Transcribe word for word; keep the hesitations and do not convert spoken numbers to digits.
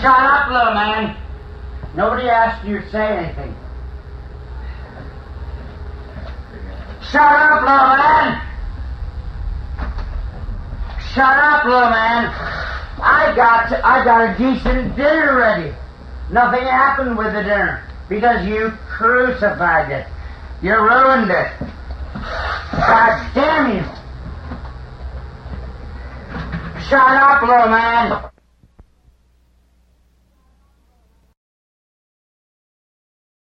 Shut up, little man. Nobody asked you to say anything. Shut up, little man. Shut up, little man. I got to, I got a decent dinner ready. Nothing happened with the dinner because you crucified it. You ruined it. God damn you. Shut up, little man.